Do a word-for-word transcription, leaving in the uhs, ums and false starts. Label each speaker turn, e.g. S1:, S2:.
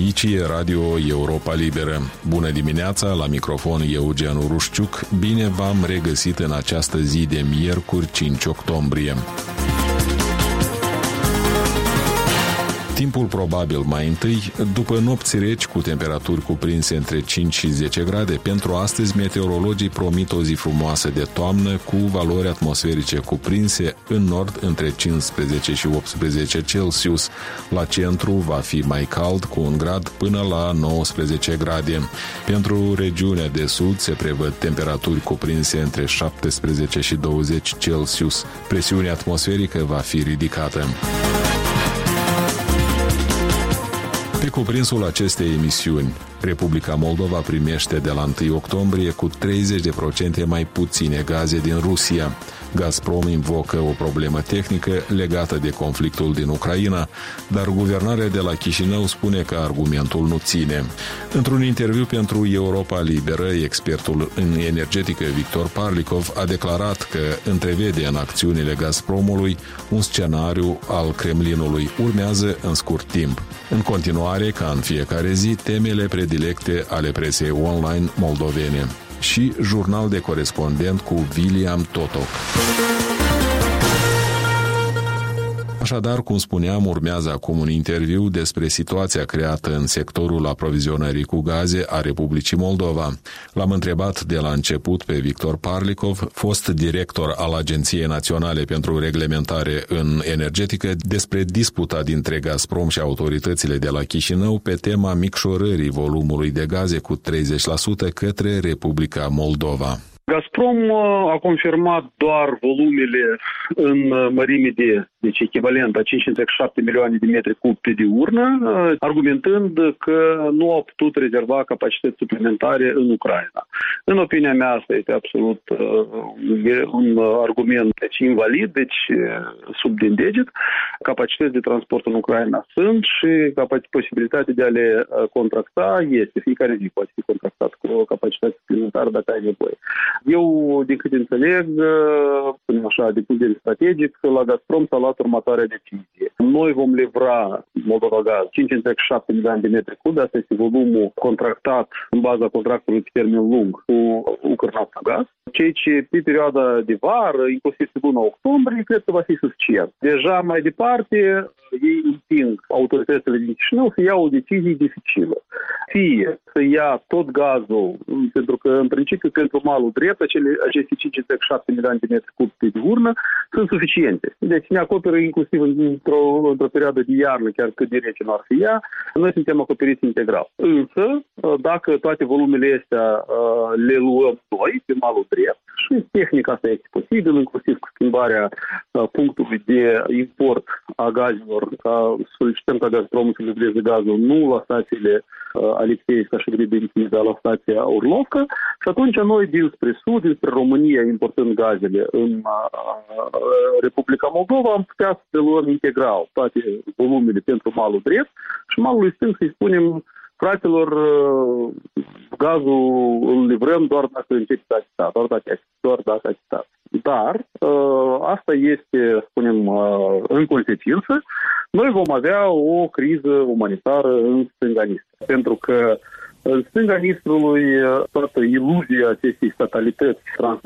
S1: Aici e Radio Europa Liberă. Bună dimineața, la microfon Eugen Urușciuc. Bine v-am regăsit în această zi de miercuri, cinci octombrie. Timpul probabil mai întâi, după nopți reci cu temperaturi cuprinse între cinci și zece grade, pentru astăzi meteorologii promit o zi frumoasă de toamnă cu valori atmosferice cuprinse în nord între cincisprezece și optsprezece Celsius. La centru va fi mai cald cu un grad până la nouăsprezece grade. Pentru regiunea de sud se prevăd temperaturi cuprinse între șaptesprezece și douăzeci Celsius. Presiunea atmosferică va fi ridicată. Pe cuprinsul acestei emisiuni, Republica Moldova primește de la întâi octombrie cu treizeci de procente mai puține gaze din Rusia. Gazprom invocă o problemă tehnică legată de conflictul din Ucraina, dar guvernarea de la Chișinău spune că argumentul nu ține. Într-un interviu pentru Europa Liberă, expertul în energetică Victor Parlikov a declarat că întrevede în acțiunile Gazpromului un scenariu al Kremlinului. Urmează în scurt timp. În continuare, ca în fiecare zi, temele predilecte ale presei online moldovene și jurnal de corespondent cu William Totok. Așadar, cum spuneam, urmează acum un interviu despre situația creată în sectorul aprovizionării cu gaze a Republicii Moldova. L-am întrebat de la început pe Victor Parlikov, fost director al Agenției Naționale pentru Reglementare în Energetică, despre disputa dintre Gazprom și autoritățile de la Chișinău pe tema micșorării volumului de gaze cu treizeci la sută către Republica Moldova.
S2: Gazprom a confirmat doar volumele în mărime de, deci echivalent a cinci virgulă șapte milioane de metri cub pe diurnă, argumentând că nu au putut rezerva capacități suplimentare în Ucraina. În opinia mea, asta este absolut uh, un argument deci, invalid, deci sub din deget. Capacități de transport în Ucraina sunt și posibilitatea de a le contracta este. Fiecare zi poate fi contractat cu o capacitate suplimentară dacă ai nevoie. Eu, din câte înțeleg, spunem așa, de punct de vedere strategic, la Gazprom s-a luat următoarea decizie. Noi vom livra Moldova Gaz cinci virgulă șapte milioane de metri cub, asta este volumul contractat în baza contractului pe termen lung cu Укрнафтогаз, ceea ce pe perioada de vară, inclusiv pe luna octombrie, cred că va fi suficient. Deja mai departe, ei împing autoritățile din Chișinău să ia o decizie dificilă. Fie să ia tot gazul, pentru că în principiu pentru malul drept, acele, aceste cinci virgulă șapte milioane de metri cub pe diurnă sunt suficiente. Deci ne acoperă inclusiv într-o, într-o perioadă de iarnă, chiar cât de rece nu ar fi ea, noi suntem acoperiți integral. Însă, dacă toate volumele astea le luăm noi pe malul drept, și tehnica asta este posibil, inclusiv cu schimbarea punctului de import a gazelor, ca solicităm ca Gazprom să livreze gazul nu la stațiile Alexeevska și Grebenții, dar la stația Orlovka, și atunci noi dinspre sud, dinspre România, importând gazele în Republica Moldova, am putea să le luăm integral toate volumele pentru malul drept și malul stâng să-i spunem: fraților, gazul îl livrăm doar dacă începi să achitați, doar dacă achitați, doar dacă achitați. Dar asta este, spunem, în consecință, noi vom avea o criză umanitară în stânga Nistrului. Pentru că în stânga Nistrului toată iluzia acestei statalități